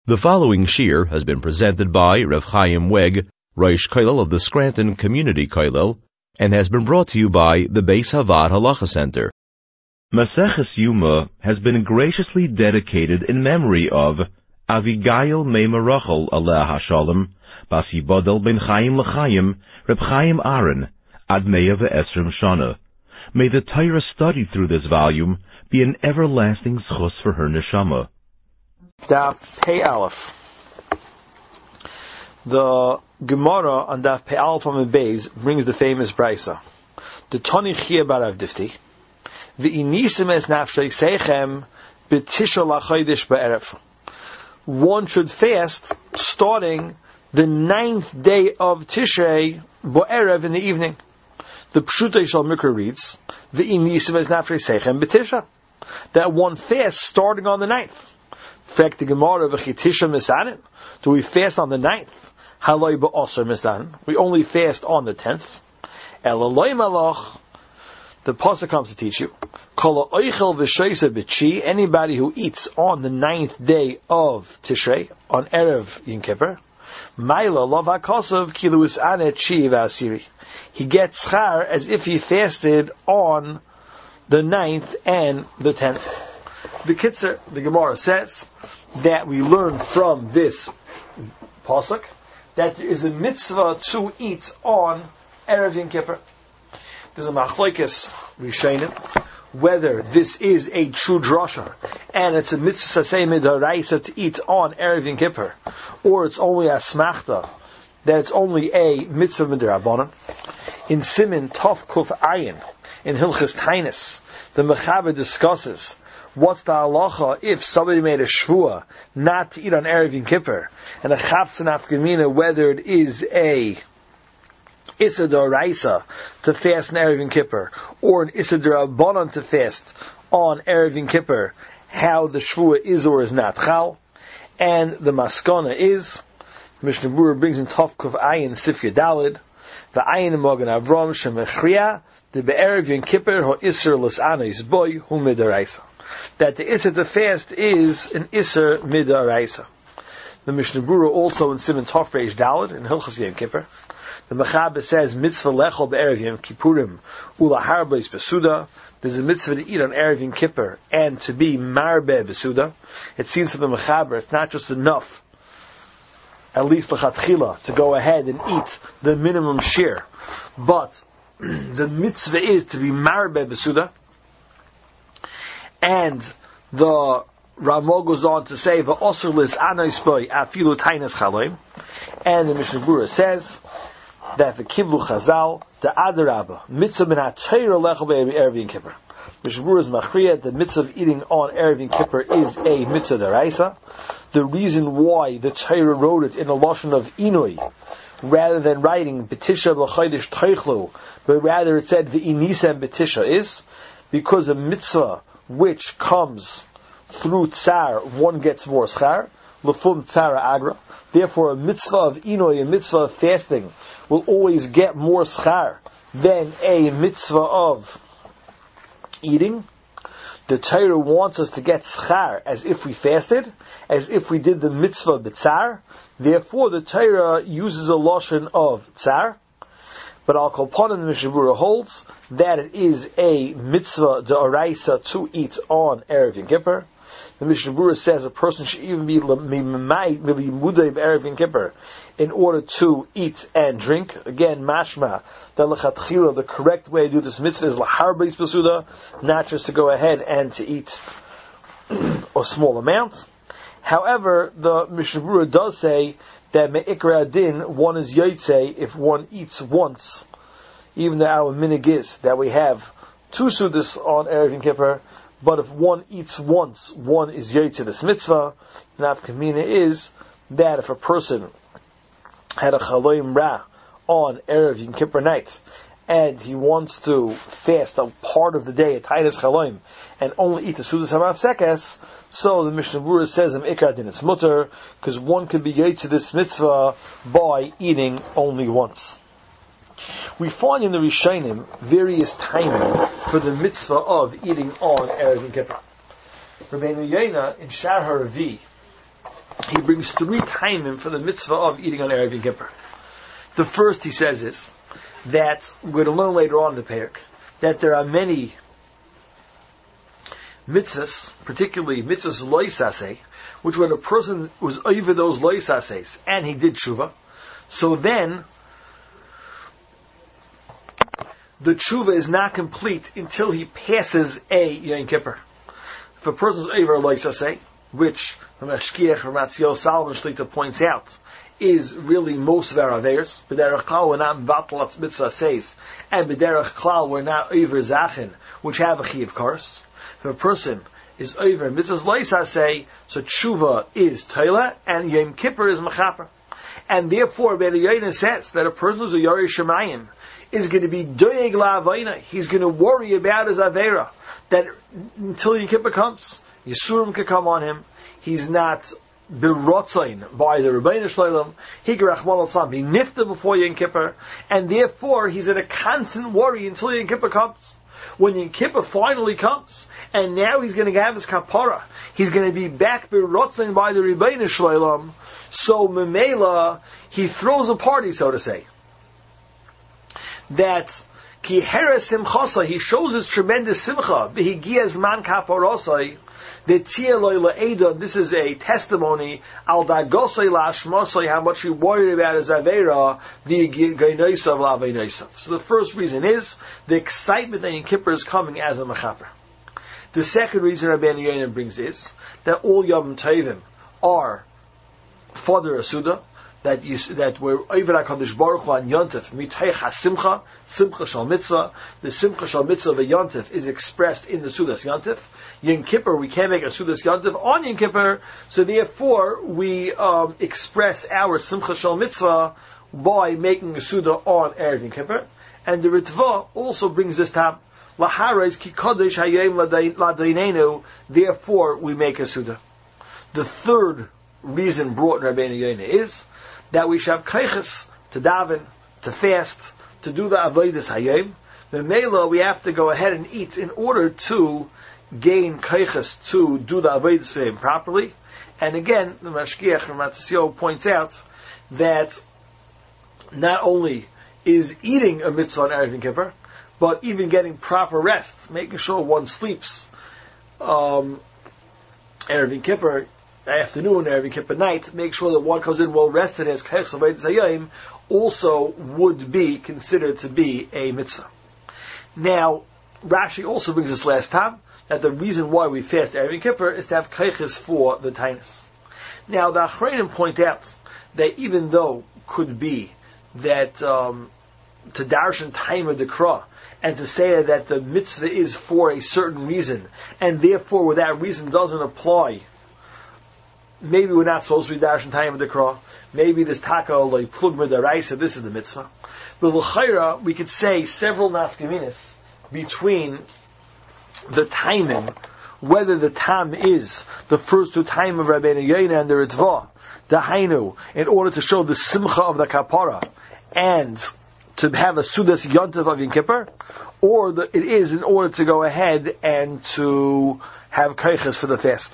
The following shir has been presented by Rav Chaim Weg, Rosh Kollel of the Scranton Community Kollel, and has been brought to you by the Beis Havad Halacha Center. Maseches Yuma has been graciously dedicated in memory of Avigail Meima Rachel Aleh HaShalom, Bas Yibodel Ben Chaim L'Chaim, Reb Chaim Aaron, Ad Meya Ve'esrim Shana. May the Torah studied through this volume be an everlasting schus for her neshama. Daf Pei Aleph. The Gemara on Daf Pei Aleph on Beis brings the famous brisa. The Tani Chia Barav Difti. V'inisim es nafshay seichem b'tisha l'chaydish ba'erev. One should fast starting the 9th day of Tishrei ba'erev in the evening. The Pshutei Shal Mikra reads, V'inisim es nafshay seichem b'tisha. That one fasts starting on the 9th. In fact, the Gemara of V'chitisha misanim. Do we fast on the 9th? Haloi ba'osar misanim. We only fast on the 10th. Elaloi malach. The pasuk comes to teach you. Kol ha'oichel v'shoisa b'chi. Anybody who eats on the 9th day of Tishrei, on Erev Yom Kippur, Maila lav ha'kosav kilu is'anet chi v'asiri. He gets schar as if he fasted on the 9th and the 10th. The Kitzur, the Gemara says that we learn from this pasuk that there is a mitzvah to eat on Erev Yom Kippur. There's a machlokes rishonim whether this is a true drasha and it's a mitzvah say midaraisa to eat on Erev Yom Kippur, or it's only a smachta that it's only a mitzvah midarabanan. In Simin Tov Kuf Ayin in Hilchas Tainis, the Mechaber discusses what's the halacha if somebody made a shvua not to eat on Erev Yom Kippur, and a chapsa nafkamina whether it is a Issa d'oraisa to fast on Erev Yom Kippur, or an Issa d'rabanan to fast on Erev Yom Kippur, how the shvua is or is not chal. And the maskana is, Mishnah Berurah brings in Tov Kuf Ayin Sifya Dalid, the Ayin Mogan Avram Shemechriya, the Be'erev Yom Kippur ho Isser L's'anis boy hu midaraisa. That the Isser to fast is an Isser midaraisa. The Mishnah Berurah also in Siman Tov Reish Dalid in Hilchas Yom Kippur, the Mechaber says mitzvah lechol be'erev Yom Kippurim ulahar beis besuda. There's a mitzvah to eat on Erev Yom Kippur and to be marbe besuda. It seems from the Mechaber it's not just enough, at least l'chatchila, to go ahead and eat the minimum share, but the mitzvah is to be marbe besuda. And the Ramah goes on to say v'osur lis anais boy afilu tainas chaloim. And the Mishnah Berurah says that the Kiblu Chazal, the Adarabba, mitzvah min ha'Torah lechol be'erev Yom Kippur. Mishnah Berurah is machriya, the mitzvah of eating on Erev Yom Kippur is a mitzvah deraisa. The reason why the Torah wrote it in a lashon of inui, rather than writing B'tisha b'chaydish teichlu, but rather it said v'inisem B'tisha, is because a mitzvah which comes through tsar, one gets more schar, lefum tsara agra. Therefore, a mitzvah of inoi, a mitzvah of fasting, will always get more schar than a mitzvah of eating. The Torah wants us to get schar as if we fasted, as if we did the mitzvah b'tzar. Therefore, the Torah uses a lashon of tsar. But Al Kolpanim, the Mishnah Berurah holds that it is a mitzvah d'oraisa to eat on Erev Yom Kippur. The Mishnah Berurah says a person should even be mimai milimudei b'Erev Yom Kippur in order to eat and drink. Again, mashma that l'chatchila, the correct way to do this mitzvah is lahar beis besuda, not just to go ahead and to eat a small amount. However, the Mishnah Berurah does say that me'ikra adin, one is yotze if one eats once. Even though our minig is that we have 2 sudas on Erev Yom Kippur, but if one eats once, one is yotze this mitzvah. Nafkamina is that if a person had a chaloim ra on Erev Yom Kippur night, and he wants to fast a part of the day at Tainas Chaloim and only eat the Sudas HaMafsekes, so the Mishnah Berurah says in Ikar Din it's mutter, because one could be yotze this mitzvah by eating only once. We find in the Rishonim various timing for the mitzvah of eating on Erev Yom Kippur. Rabbeinu Yonah in Shar HaRavi he brings 3 timing for the mitzvah of eating on Erev Yom Kippur. The first, he says, is that we're going to learn later on in the parak that there are many mitzvahs, particularly mitzvahs loisaseh, which when a person was over those loisasehs and he did tshuva, so then the tshuva is not complete until he passes a Yom Kippur. If a person is over loisaseh, which the Mashkiach Ramatzio Salman Shlita points out, is really most of our Averos. B'derech Klal we're not Vatlat Mitzvah says, and B'derech Klal we're not over Zachin, which have a Chiv Kars. If a person is over Mitzvah's Leisa say, so Tshuva is Teila, and Yom Kippur is Mechaper. And therefore, Ben Yoina says that a person who's a Yori Shemayim is going to be Doeg La'avayna. He's going to worry about his Avera, that until Yom Kippur comes, Yisurim can come on him. He's not berotzain by the Rebbeinu Shloim. He can Rachman al-Sam be nifta before Yom Kippur, and therefore he's in a constant worry until Yom Kippur comes. When Yom Kippur finally comes, and now he's going to have his kapara, he's going to be back berotzain by the Rebbeinu Shloim. So Memela, he throws a party, so to say. That ki heres simchasa, he shows his tremendous simcha. V'higias man kaparosai. This is a testimony al dagosay lashmasay, how much he worried about his avera, the gainosav la'aveinaisav. So the first reason is the excitement that Yom Kippur is coming as a mechaper. The second reason Rabbeinu Yoina brings is that all Yom Tovim are fodder asuda, that we're over HaKadosh Baruch Hu on Yontif, mitayich hasimcha, simcha shal mitzvah. The simcha shal mitzvah of a Yontif is expressed in the Sudas Yontif. Yom Kippur, we can't make a Sudas Yontif on Yom Kippur, so therefore we express our simcha shal mitzvah by making a Suda on Erev Yom Kippur. And the Ritva also brings this tab, laharais ki kadosh hayom ladainenu, therefore we make a Suda. The third reason brought in Rabbeinu Yoina is that we should have kaiches to daven, to fast, to do the avodas hayom. The mela we have to go ahead and eat in order to gain kaiches to do the avodas hayom properly. And again, the Mashkiach Ramatzio points out that not only is eating a mitzvah on Erev Yom Kippur, but even getting proper rest, making sure one sleeps Erev Yom Kippur afternoon, Erev Yom Kippur night, make sure that one comes in well rested as kaiches avodas hayom, also would be considered to be a mitzvah. Now, Rashi also brings us last time that the reason why we fast Erev Yom Kippur is to have kaiches for the tainus. Now, the Achreinim point out that even though could be that to darshan time of the krah, and to say that the mitzvah is for a certain reason, and therefore where that reason doesn't apply, maybe we're not supposed to be darshan time of the krah. Maybe this taka like plug midaraisa, this is the mitzvah. But l'chayra, we could say several nafkaminas between the timing, whether the tam is the first 2 time of Rabbeinu Yoina and the Ritva, the hainu, in order to show the simcha of the kapara, and to have a sudas yontif of Yom Kippur, or it is in order to go ahead and to have kaiches for the fast.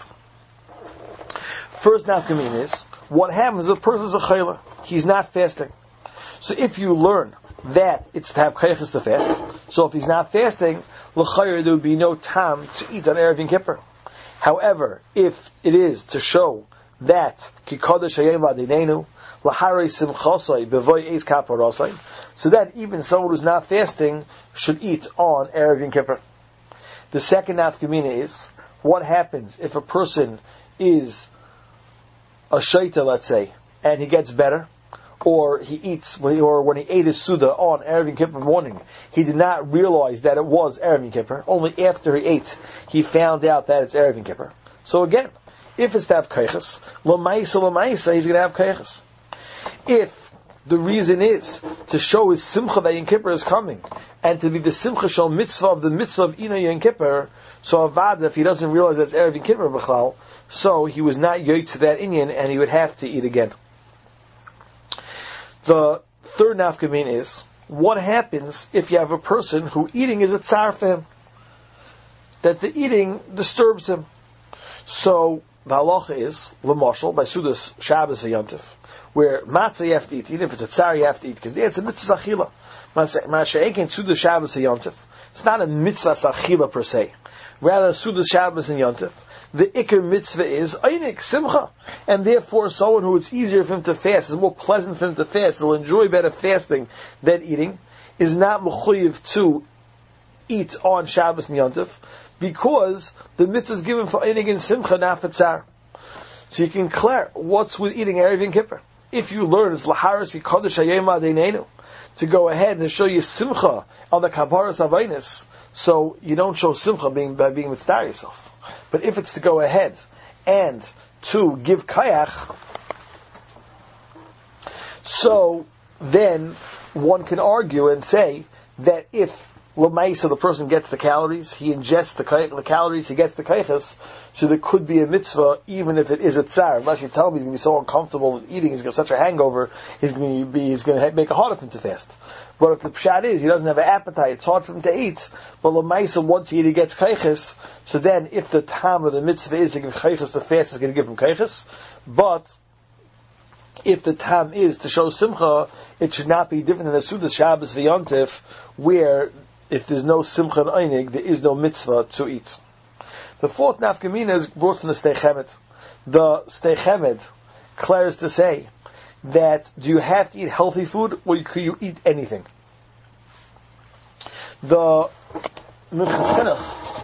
First nafkamin is, what happens if a person is a chayla? He's not fasting. So if you learn that it's to have kaiches to fast, so if he's not fasting, l'chayr there would be no time to eat on Erev Yom Kippur. However, if it is to show that ki kodesh hayom v'adinenu l'harei simchasai b'voy eis kaparasai, so that even someone who's not fasting should eat on Erev Yom Kippur. The second nafkamina is, what happens if a person is a shaita, let's say, and he gets better, or he eats, or when he ate his Suda on Erev Yom Kippur morning, he did not realize that it was Erev Yom Kippur. Only after he ate, he found out that it's Erev Yom Kippur. So again, if it's to have kaiches, l'maisa, he's going to have kaiches. If the reason is to show his simcha that Yom Kippur is coming, and to be the simcha shal mitzvah of the mitzvah of Ina Yom Kippur, so avad, if he doesn't realize that it's Erev Yom Kippur b'chlal, so he was not yoked to that inyan, and he would have to eat again. The third nafkamin is, what happens if you have a person who eating is a tsar for him? That the eating disturbs him. So the halacha is, l'moshel, by Sudas Shabbos v'yontif, where matzah you have to eat, even if it's a tsar you have to eat, because it's a mitzvah achila. Ma'ashe'ekin Sudas Shabbos v'yontif, it's not a mitzvah achila per se. Rather, Sudas Shabbos and yontif, the ikar mitzvah is einik, simcha. And therefore, someone who it's easier for him to fast, it's more pleasant for him to fast, he'll enjoy better fasting than eating, is not mechuyev to eat on Shabbos and yontif, because the mitzvah is given for einig and simcha, not for tsar. So you can declare what's with eating Erev and Kippur. If you learn it's laharis yikodesh hayom adeinenu, to go ahead and show you simcha on the kaparas avainis, so you don't show simcha by being mitzvah yourself. But if it's to go ahead and to give kayach, so then one can argue and say that if l'maisa the person gets the calories, he ingests the calories, he gets the kaychas, so there could be a mitzvah even if it is a tsar. Unless you tell me he's going to be so uncomfortable with eating, he's going to have such a hangover, he's going to make it harder for him to fast. But if the pshat is he doesn't have an appetite, it's hard for him to eat, but l'maisa once he gets kaychas, so then if the time of the mitzvah is to give kaychas to fast, is going to give him kaychas. But if the time is to show simcha, it should not be different than a Sudas Shabbos v'yontif, where if there's no simcha and einig, there is no mitzvah to eat. The fourth nafkamina is brought from the Stei Chemed. The Stei Chemed declares to say that do you have to eat healthy food or can you eat anything? The Minchas Chinuch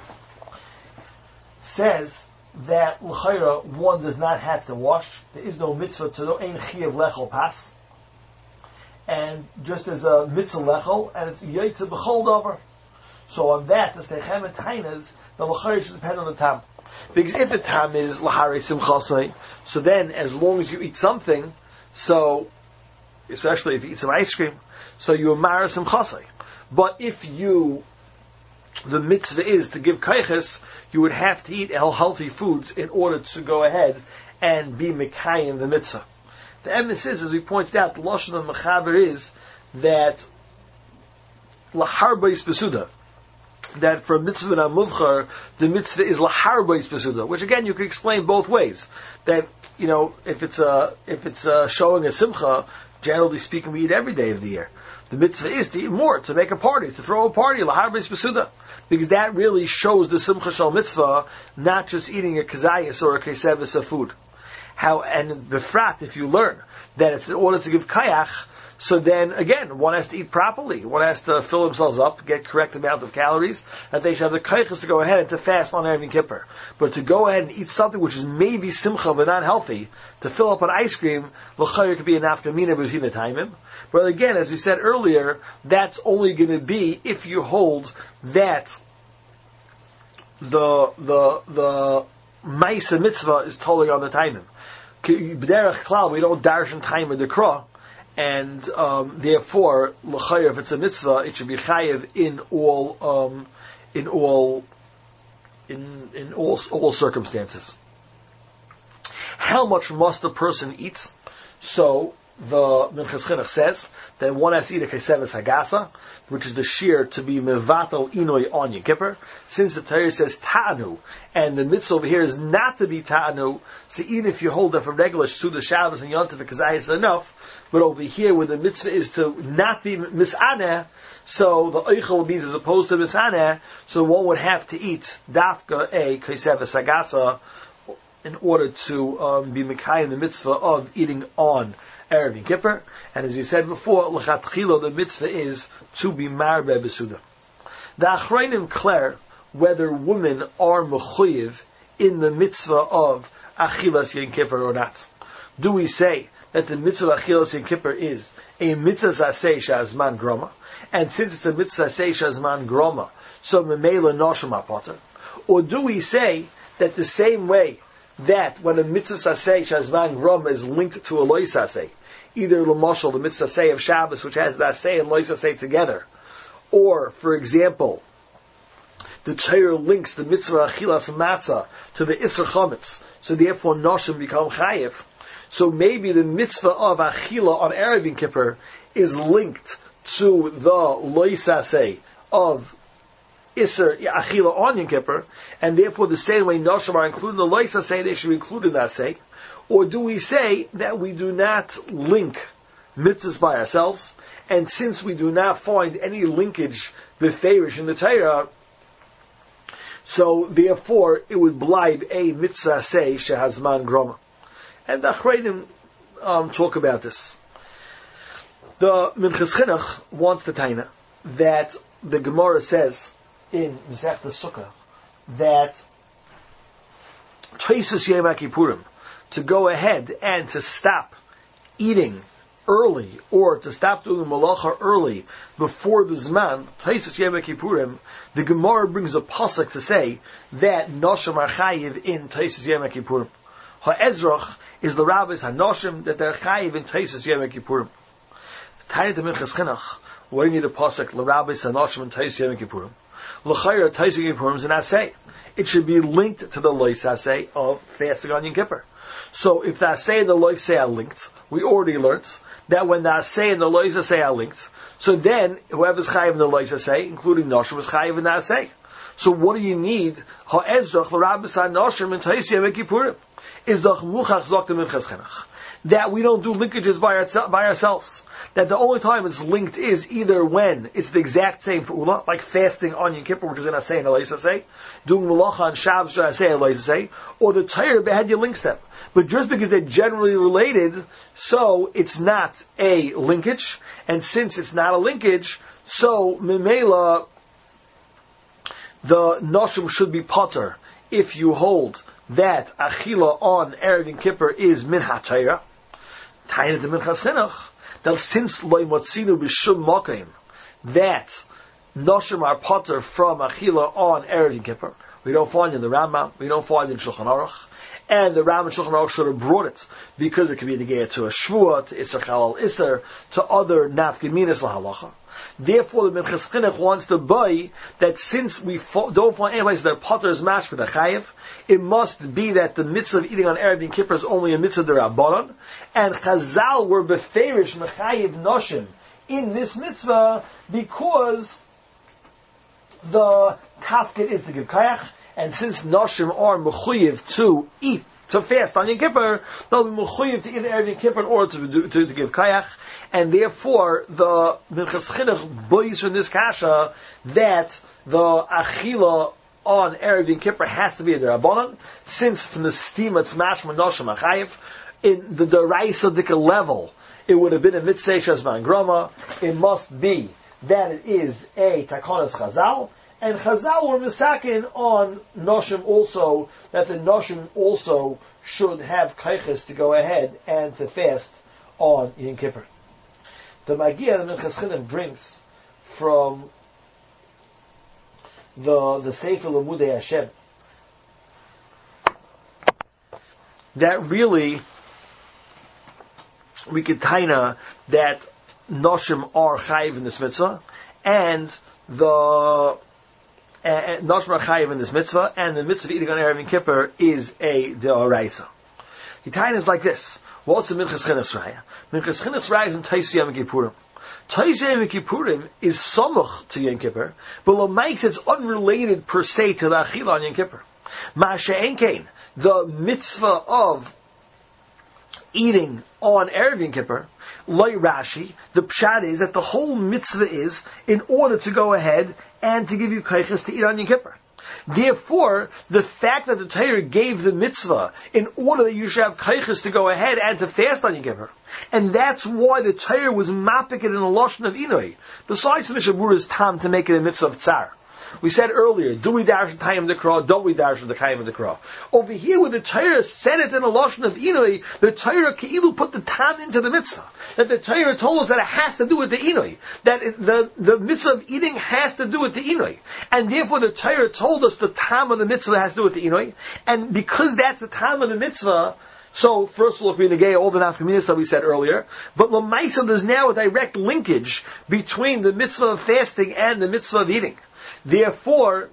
says that l'chayra one does not have to wash. There is no mitzvah to no ein chiyav lechol pas. And just as a mitzvah lechol, and it's yaitza b'chol davar. So on that, the Stei Chemed tainas, the l'chayr should depend on the tam. Because if the tam is l'hari simchasai, so then as long as you eat something, so, especially if you eat some ice cream, so you amara simchasai. But if the mitzvah is to give kayches, you would have to eat healthy foods in order to go ahead and be mekayim the mitzvah. The emphasis is, as we pointed out, the lashon of mechaber is that lahar b'is besuda, that for mitzvah and muvchar, the mitzvah is lahar b'is besuda, which again you could explain both ways. That if it's showing a simcha, generally speaking, we eat every day of the year. The mitzvah is to eat more, to make a party, to throw a party, lahar b'is besuda, because that really shows the simcha shal mitzvah, not just eating a kazayas or a kesevis of food. And befrat, if you learn that it's in order to give kayach, so then again, one has to eat properly. One has to fill themselves up, get correct amount of calories, that they should have the kayachas to go ahead and to fast on Erev Kippur. But to go ahead and eat something which is maybe simcha but not healthy, to fill up an ice cream, l'chayr could be a nafkamina between the timim. But again, as we said earlier, that's only going to be if you hold that the Maisa mitzvah is totally on the timing. B'derech klal, we don't darshan time of the kra, and therefore, l'chayr, if it's a mitzvah, it should be chayev in all circumstances. How much must a person eat? So the Minchas Chinuch says that one has to eat a keseves hagasa, which is the shear to be mevatel inoi on Yom Kippur. Since the Torah says ta'anu, and the mitzvah over here is not to be ta'anu, so even if you hold that for regular Suda Shabbos and Yontif because is enough, but over here where the mitzvah is to not be misaneh, so the oichel means as opposed to misaneh, so one would have to eat dafka a keseves hagasa in order to be mekayim the mitzvah of eating on Erev Yom Kippur. And as we said before, l'chatchila, the mitzvah is to be marbe besuda. The Achrayim declare whether women are mechuyev in the mitzvah of achilas Yom Kippur or not. Do we say that the mitzvah of achilas Yom Kippur is a mitzvah zasei shazman groma, and since it's a mitzvah zasei shazman groma, so memela noshim apoter? Or do we say that the same way that when a mitzvah saseh shazman groma is linked to a loy saseh, either l'moshel, the mitzvah saseh of Shabbos, which has the aseh and loy saseh together, or, for example, the Torah links the mitzvah achilas matzah to the Isser Chametz, so therefore noshim become chayiv. So maybe the mitzvah of achila on Erev Yom Kippur is linked to the loy saseh of Isser Achila on Yom Kippur, and therefore the same way Noshim are included in the Lois Asay, they should be included in that Asay? Or do we say that we do not link mitzvahs by ourselves, and since we do not find any linkage beferish in the Torah, so therefore it would blibe a mitzvah say shehazman groma? And the Achreidim talk about this. The Minchas Chinuch wants to taina that the Gemara says in Masechta Sukkah that Tosfos Yom Kippurim, to go ahead and to stop eating early, or to stop doing malacha early before the Zman, Tosfos Yom Kippurim, the Gemara brings a pasuk to say that Noshim are chayiv in Tosfos Yom Kippurim. Ha'ezrach is the rabbis hanoshim that they're chayiv in Tosfos Yom Kippurim. Tiny to Minchas Chinuch, what do you need a pasuk l'rabbis hanoshim in Tosfos Yom Kippurim? L'chayra Tosfos Yom Kippurim is an asay. It should be linked to the lois asay of fasting on Yom Kippur. So if the asay and the lois asay are linked, we already learned that when the asay and the lois asay are linked, so then whoever's chayiv in the lois asay, including noshim, is chayiv in the asay. So what do you need? Ha'ezrach l'rabbis hanoshim in Tosfos Yom Kippurim is the muchach zok to Minchas Chinuch, that we don't do linkages by ourselves. That the only time it's linked is either when it's the exact same fa'ula, like fasting on Yom Kippur, which is in Asay and Alois Asay, doing malacha on Shabbos, Asay and Alois Asay, or the Torah behad you links them. But just because they're generally related, so it's not a linkage, and since it's not a linkage, so Mimela, the Noshim should be potter if you hold that Achila on Erev Yom Kippur is min ha-Torah. Taina de Minchas Chinuch, that since loy motzinu b'shum mokim, that noshim are potter from achila on Erev Yom Kippur, we don't find in the Rambam, we don't find in Shulchan Aruch, and the Rambam and Shulchan Aruch should have brought it because it can be negated to a shvuah, to Isser Chalal Isser, to other nafkeminas lahalacha. Therefore, the Minchas Chinuch wants to buy that since we don't find any place that potter is matched for the chayiv, it must be that the mitzvah of eating on Erev Yom Kippur is only a mitzvah d'Rabbanan, and Chazal were beferish mechayiv noshim in this mitzvah because the tafkid is to give kayach, and since noshim are mechuyev to eat, to fast on Yom Kippur, they'll be mechuyev to eat on Erev Yom Kippur in order to give kayach, and therefore the Minchas Chinuch buys from this kasha that the achila on Erev Yom Kippur has to be a d'Rabbanan, since from the stima it's mashma noshim achayiv. In the Daraisa Dika level, it would have been a mitzvah shazman groma. It must be that it is a takonas chazal, and chazal were misakin on noshim also, that the noshim also should have kaiches to go ahead and to fast on Yom Kippur. The Magia the Minchas Chinuch brings from the Sefer Lemudei Hashem that really we could taina that noshim are chayiv in this mitzvah, and the noshim are chayiv in this mitzvah, and the mitzvah of eating on Erev Yom Kippur is a deoraisa. The taina is like this. What's the Minchas Chinuch's raya? Minchas Chinuch's raya is in Tosfos Yom Kippurim. Tosfos Yom Kippurim is samuch to Yom Kippur, but l'makes it's unrelated per se to the achila on Yom Kippur. Ma'ashe'en kein, the mitzvah of eating on Erev Yom Kippur, like Rashi, the pshat is that the whole mitzvah is in order to go ahead and to give you kaiches to eat on Yom Kippur. Therefore, the fact that the Torah gave the mitzvah in order that you should have kaiches to go ahead and to fast on Yom Kippur, and that's why the Torah was mapping it in a lashon of inui. Besides the Mishabura's time to make it a mitzvah of tsar. We said earlier, do we darshan Tayyim Dekra, don't we darshan the Tayyim Dekra? Over here, where the Torah said it in a lashon of inui, the Torah Keilu put the tam into the mitzvah. That the Torah told us that it has to do with the inui. That the mitzvah of eating has to do with the inui. And therefore the Torah told us the tam of the mitzvah has to do with the inui. And because that's the tam of the mitzvah, so first of all, we negate all the nafkaminas that we said earlier, but l'maisa there's now a direct linkage between the mitzvah of fasting and the mitzvah of eating. Therefore,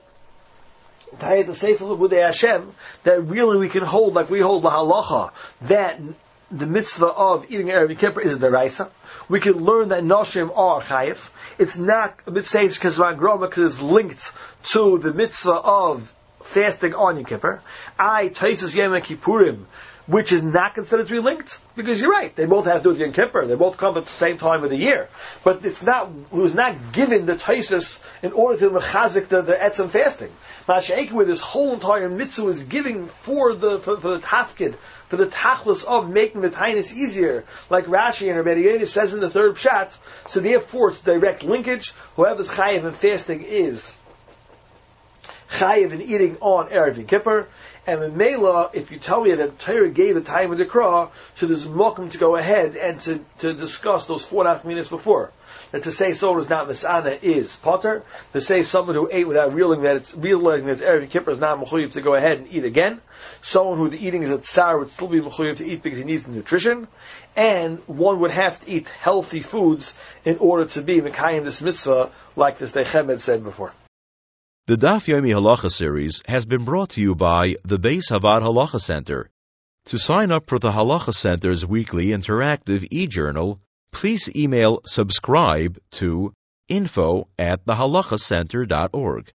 the Sefer Lemudei Hashem, that really we can hold like we hold the halacha, that the mitzvah of eating Erev Yom Kippur is deraisa. We can learn that Noshim are chayif. It's not a bit sage because it's linked to the mitzvah of fasting on Yom Kippur. Taisus Yom Kippurim, which is not considered to be linked, because you're right, they both have to do it Yom Kippur, they both come at the same time of the year. But it was not given the Taisus in order to mechazik the etzem fasting. Masha'ik, where this whole entire mitzvah is giving for the tafkid, for the tachlis of making the tainus easier, like Rashi and Rabbi Yehuda says in the third pshat. So therefore, it's direct linkage. Whoever's chayiv in fasting is chayiv in eating on Erev Yom Kippur. And in Mela, if you tell me that Torah gave the time of the Krah, so there's welcome to go ahead and to discuss those 4.5 minutes before. That to say someone is not Misana is Potter. To say someone who ate without realizing that it's Erev Yom Kippur is not Mechuyev to go ahead and eat again. Someone who the eating is at Tsar would still be Mechuyev to eat because he needs the nutrition. And one would have to eat healthy foods in order to be Mekayim this mitzvah, like this Dechem had said before. The Daf Yomi Halacha series has been brought to you by the Beis Havad Halacha Center. To sign up for the Halacha Center's weekly interactive e-journal, please email subscribe to info@thehalachacenter.org.